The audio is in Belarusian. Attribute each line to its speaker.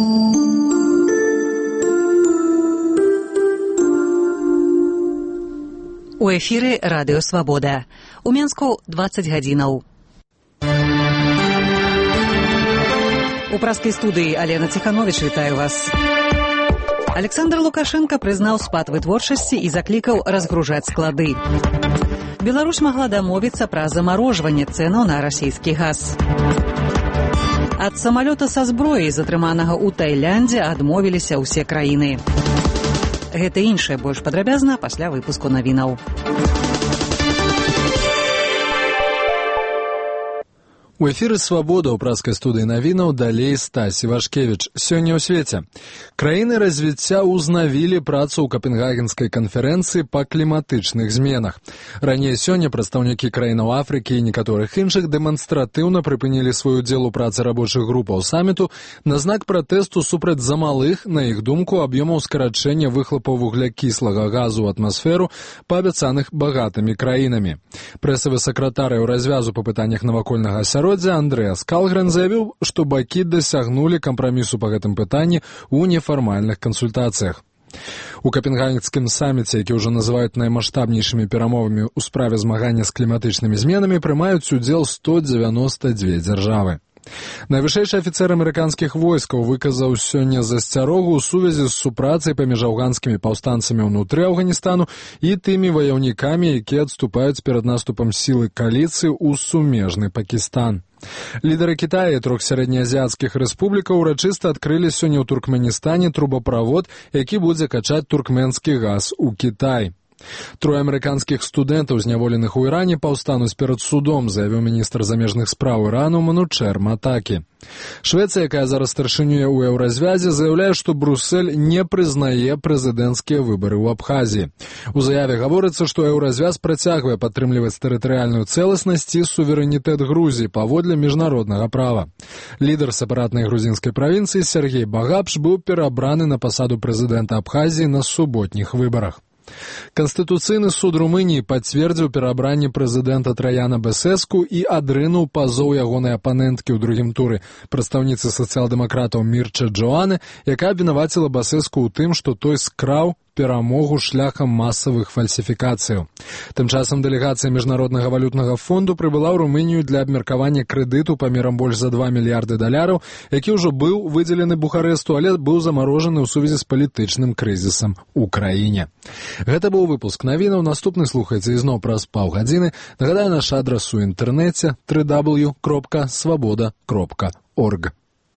Speaker 1: У эфіры Радыё Свабода. У Менску 20 гадзінаў. У праскай студыі Алена Ціхановіч вітаю вас. Александр Лукашенко прызнаў спад вытворчасці і заклікаў разгружаць склады. Беларусь магла дамовіцца пра замарожванне цэнаў на расійскі газ. Ад самалёта са зброяй, затрыманага ў Тайляндзе, адмовіліся ўсе краіны. Гэта іншае больш падрабязна пасля выпуску навінаў.
Speaker 2: У эфіры «Свабода» ў праскай студыі навінаў далей Стасі Вашкевіч. Сёння ў свеце. Краіны развіцця ўзнавілі працу ў Капенгагенскай канферэнцыі па кліматычных зменах. Раней сёння прадстаўнікі краінаў Афрыкі і некаторых іншых дэманстратыўна прыпынілі свой удзел у працы рабочых групаў саміту на знак пратэсту супраць замалых, на іх думку, аб'ёмаў скарачэння выхлапаў вуглякіслага газу ў атмасферу, паабяцаных багатымі краінамі. Прэсавы сакратар Еўразвязу па пытаннях навакольнага асяроддзя Андрэас Калгрен заявіў, што бакі дасягнулі кампрамісу па гэтым пытанні ў нефармальных кансультацыях. У Капенгагенскім саміце, які ўжо называюць наймаштабнейшымі перамовамі ў справе змагання з кліматычнымі зменамі, прымаюць удзел 192 дзяржавы. Найвышэйшы афіцэр амерыканскіх войскаў выказаў сёння засцярогу ў сувязі з супрацай паміж афганскімі паўстанцамі ўнутры Афганістану і тымі ваяўнікамі, якія адступаюць перад наступам сілы кааліцыі ў сумежны Пакістан. Лідары Кітая і трох сярэднеазіяцкіх рэспублікаў урачыста адкрылі сёння ў Туркменістане трубаправод, які будзе качаць туркменскі газ у Кітай. Трое амерыканскіх студэнтаў, зняволеных у Іране, паўстануць перад судом, заявіў міністр замежных спраў Ірану Манучер Матакі. Швецыя, якая зараз старшынюе ў Еўразвязе, заяўляе, што Брусэль не прызнае прэзідэнцкія выбары ў Абхазіі. У заяве гаворыцца, што Еўразвяз працягвае падтрымліваць тэрытарыяльную цэласнасць і суверэнітэт Грузіі паводле міжнароднага права. Лідар сепаратнай грузінскай правінцыі Сергей Багапш быў перабраны на пасаду прэзідэнта Абхазіі на суботніх выбарах. Канстытуцыйны суд Румыніі пацвердзіў перабранне прэзідэнта Траяна Бесеску і адрынуў пазоў ягонай апаненткі ў другім туры, прадстаўніцы сацыял-дэмакратаў Мірча Джоаны, якая абвінаваціла Басеску ў тым, што той скраў перамогу шляхам масавых фальсіфікацыяў. Тым часам дэлегацыя Міжнароднага валютнага фонду прыбыла ў Румынію для абмеркавання крэдыту памерам больш за $2 мільярды, які ўжо быў выдзелены Бухарэсту, але быў замарожаны ў сувязі з палітычным крызісам у краіне. Гэта быў выпуск навінаў. Наступны слухайце ізноў праз паўгадзіны. Нагадаю, наш адрас у інтэрнэце www.swaboda.org.